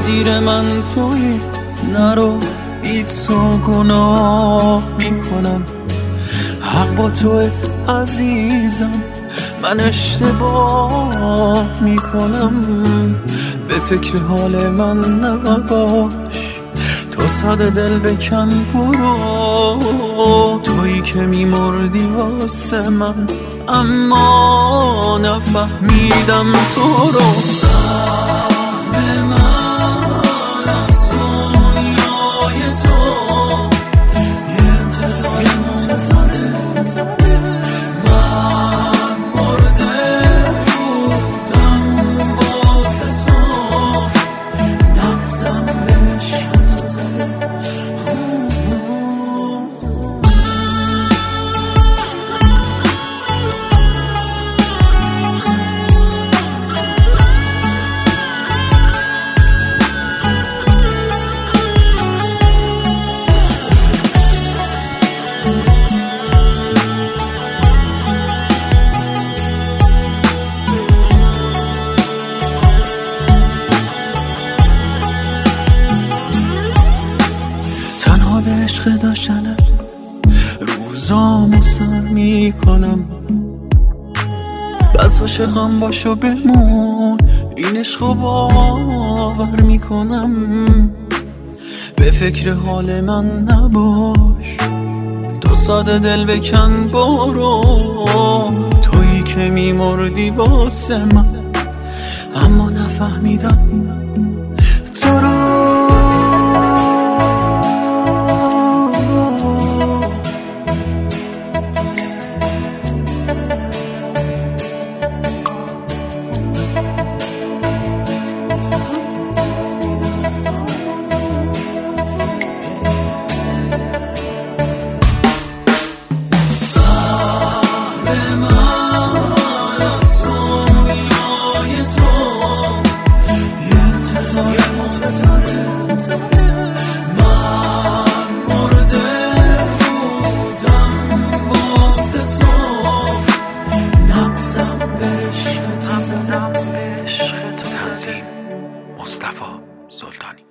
تقدیر من توی نرو بی تو گناه میکنم. حق با توی عزیزم، من اشتباه میکنم. به فکر حال من نباش، تو ساده دل بکن برو. تویی که میمردی واسه من، اما نفهمیدم تو رو. فهم من از دنیای تو یه انتظاره. من مرده بودم واسه تو، نبزم به عشق تو زده. به عشق داشتن روزامو سر میکنم. بس عاشقم باشو بمون، این عشقو باور میکنم. به فکر حال من نباش، تو ساده دل بکن برو. تویی که میمردی واسه من، اما نفهمیدم تو رو. من مرده بودم واسه تو، نبزم به عشق تو زدم. تنظیم مصطفی سلطانی.